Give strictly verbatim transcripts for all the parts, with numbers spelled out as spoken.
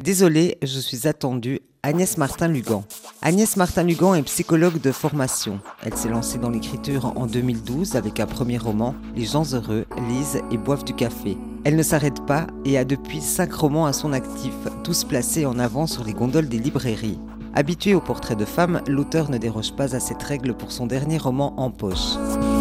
Désolée, je suis attendue. Agnès Martin-Lugan. Agnès Martin-Lugan est psychologue de formation. Elle s'est lancée dans l'écriture en deux mille douze avec un premier roman, Les gens heureux, lisent et boivent du café. Elle ne s'arrête pas et a depuis cinq romans à son actif, tous placés en avant sur les gondoles des librairies. Habituée aux portraits de femmes, l'auteur ne déroge pas à cette règle pour son dernier roman En poche.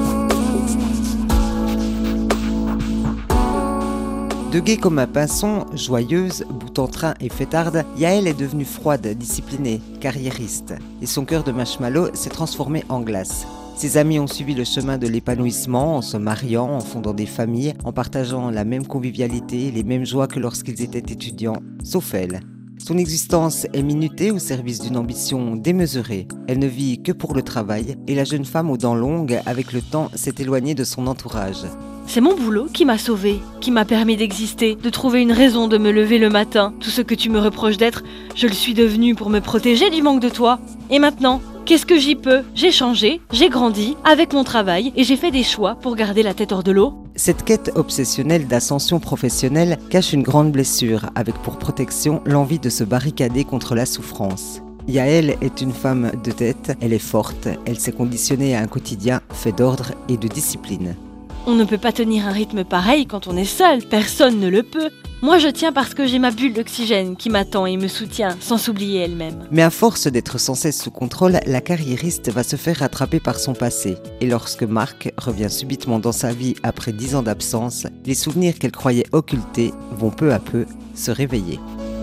De gaie comme un pinson, joyeuse, bout en train et fêtarde, Yael est devenue froide, disciplinée, carriériste. Et son cœur de marshmallow s'est transformé en glace. Ses amis ont suivi le chemin de l'épanouissement en se mariant, en fondant des familles, en partageant la même convivialité, les mêmes joies que lorsqu'ils étaient étudiants, sauf elle. Son existence est minutée au service d'une ambition démesurée. Elle ne vit que pour le travail et la jeune femme aux dents longues, avec le temps, s'est éloignée de son entourage. C'est mon boulot qui m'a sauvée, qui m'a permis d'exister, de trouver une raison de me lever le matin. Tout ce que tu me reproches d'être, je le suis devenue pour me protéger du manque de toi. Et maintenant, qu'est-ce que j'y peux? J'ai changé, j'ai grandi avec mon travail et j'ai fait des choix pour garder la tête hors de l'eau. Cette quête obsessionnelle d'ascension professionnelle cache une grande blessure, avec pour protection l'envie de se barricader contre la souffrance. Yael est une femme de tête, elle est forte, elle s'est conditionnée à un quotidien fait d'ordre et de discipline. On ne peut pas tenir un rythme pareil quand on est seul, personne ne le peut. Moi je tiens parce que j'ai ma bulle d'oxygène qui m'attend et me soutient, sans s'oublier elle-même. Mais à force d'être sans cesse sous contrôle, la carriériste va se faire rattraper par son passé. Et lorsque Marc revient subitement dans sa vie après dix ans d'absence, les souvenirs qu'elle croyait occultés vont peu à peu se réveiller.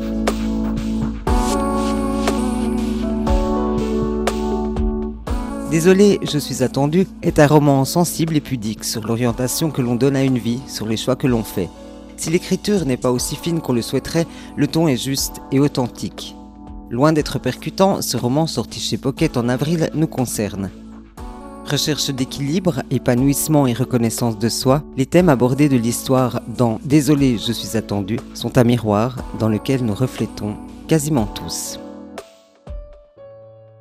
Désolée, je suis attendue est un roman sensible et pudique sur l'orientation que l'on donne à une vie, sur les choix que l'on fait. Si l'écriture n'est pas aussi fine qu'on le souhaiterait, le ton est juste et authentique. Loin d'être percutant, ce roman sorti chez Pocket en avril nous concerne. Recherche d'équilibre, épanouissement et reconnaissance de soi, les thèmes abordés de l'histoire dans Désolée, je suis attendue sont un miroir dans lequel nous reflétons quasiment tous.